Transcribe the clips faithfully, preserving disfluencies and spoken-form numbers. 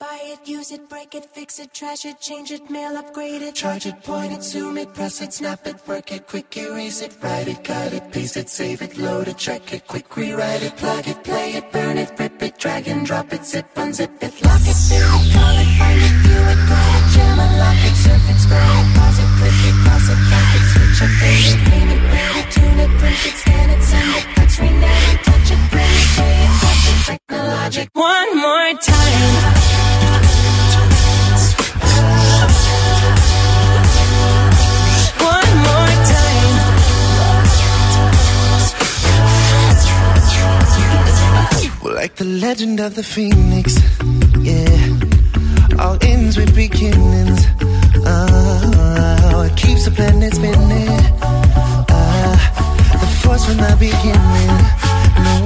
Buy it, use it, break it, fix it, trash it, change it, mail, upgrade it, charge it, point it, zoom it, press it, snap it, work it, quick erase it, write it, cut it, paste it, save it, load it, check it, quick rewrite it, plug it, play it, burn it, rip it, drag and drop it, zip, unzip it, lock it, fill it, call it, find it, view it, call it, jam, unlock it, surf it, scroll it, pause it, click it, cross it, back it, switch it, pay it, name it, rate it, tune it, print it, scan it, send it, touch, rename it, touch it, print it, pay it, touch it, technologic. One more time. Like the legend of the phoenix, yeah. All ends with beginnings. Oh, it keeps the planet spinning. Uh, the force from the beginning. No,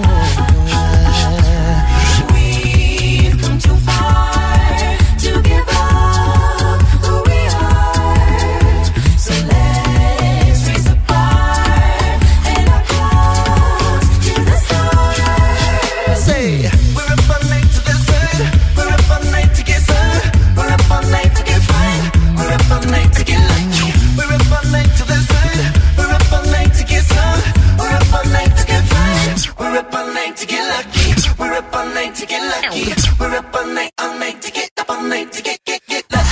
we've come too far to give up who we are. So let's raise the bar and our close to the stars. Say, we're up all night to the sun. We're up all night to get sun. We're up all night to get fun. We're up all night to get lucky. We're up all night to the sun. We're up all night to get sun. We're up all night to get fun. We're up all night to get lucky. We're up all night to get lucky. We're up all night, all night to get up all night to get, get, get lucky.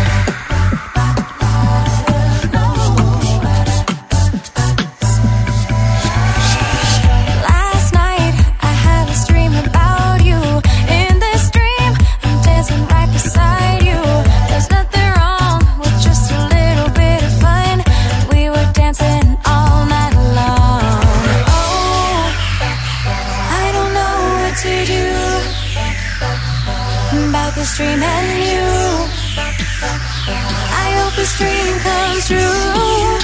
Last night I had a dream about you. In this dream I'm dancing right beside you. There's nothing wrong with just a little bit of fun. We were dancing all night long. Oh, I don't know what to do about this dream and you. I hope this dream comes true.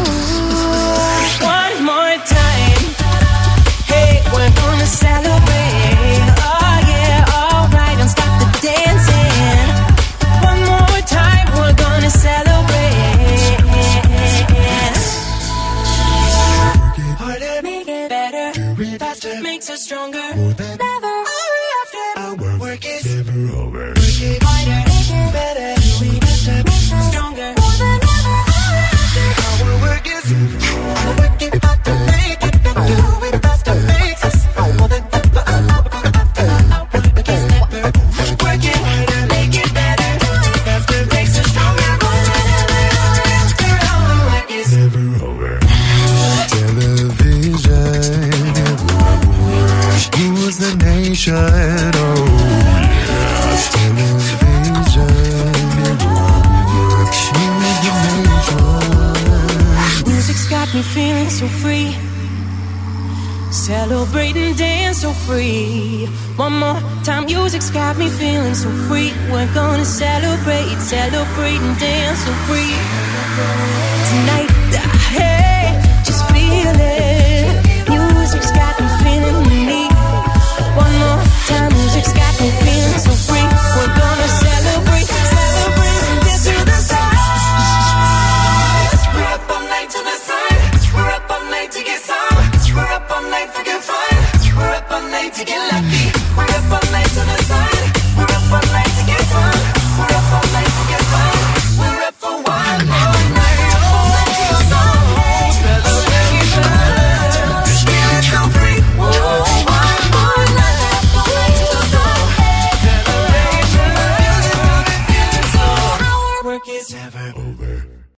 One more time. Hey, we're gonna celebrate. Oh yeah, alright, don't stop the dancing. One more time, we're gonna celebrate. Harder, Make it better, faster, makes us stronger. Never our work is Never over. Harder, better. stronger. Our work is work it hard to make it better. Do it faster, makes us more than ever. Our work is never over. Work it harder, make it better. Do it faster, makes us stronger. More than ever. Our work is Never over. Television. Who's the nation? Oh, yeah. Television. Who's the nation? music's got me feeling so free. Celebrating, dance so free. One more time, music's got me feeling so free. We're gonna celebrate, celebrate and dance so free. Tonight, hey, just feel it. Music's got me feeling me. One more time, music's got me feeling so free. We're gonna celebrate, celebrate and dance to the stars. We're up all night to the sun. We're up all night to get some. We're up all night for good fun. We're up all night to get lucky. We're up all night to the sun. We're up all night to get fun. We're up all night to get fun. We're up for one more night. All night to get some. Celebration. Feeling so free. Whoa, one more night. All night to the sun. Celebration. Feeling so. Our work is Never over.